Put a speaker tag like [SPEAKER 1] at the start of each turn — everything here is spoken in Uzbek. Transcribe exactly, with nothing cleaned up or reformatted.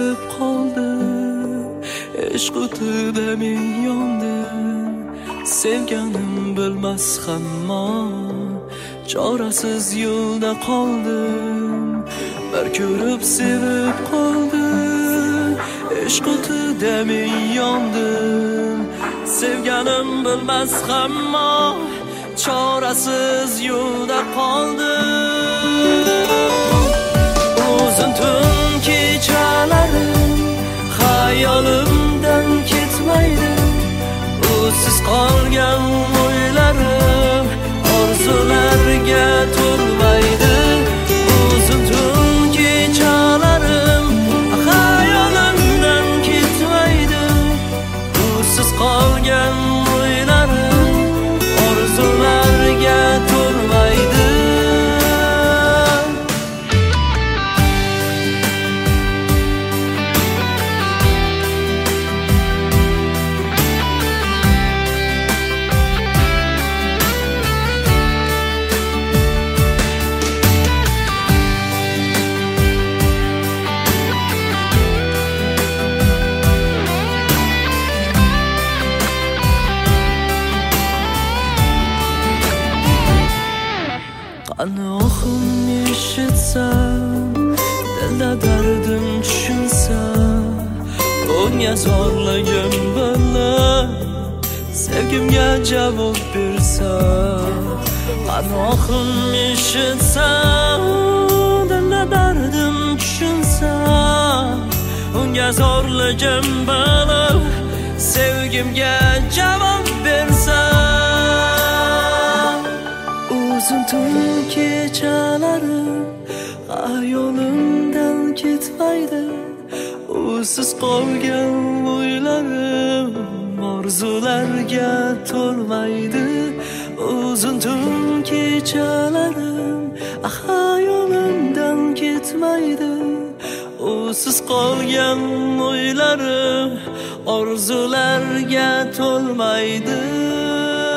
[SPEAKER 1] sevib qoldim, ishq o'tida men yondim. Sevganim bilmas hamma, chorasiz yo'lda qoldim. Bir ko'rib sevib qoldim, ishq o'tida men yondim. Sevganim bilmas hamma, chorasiz yo'lda qoldim. Uzun tun kechalarim xayolimdan ketmaydi. Usiz qolgan o'ylarim orzularga to'lmaydi. Uzun tun kechalarim xayolimdan ketmaydi. Usiz qolgan o'ylarim orzularga to'lmaydi. Qanoxim eshitsam, dilda dardim tushunsa, ko'ngga zorlagim bilan sevgimga javob bersa. Qanoxim eshitsam, dilda dardim tushunsa, unga zorlagim bilan sevgimga javob bersa. Uzun tun kechalarim xayolimdan ketmaydi. Usiz qolgan o'ylarim orzularga to'lmaydi. Uzun tun kechalarim xayolimdan ketmaydi. Usiz qolgan o'ylarim orzularga to'lmaydi.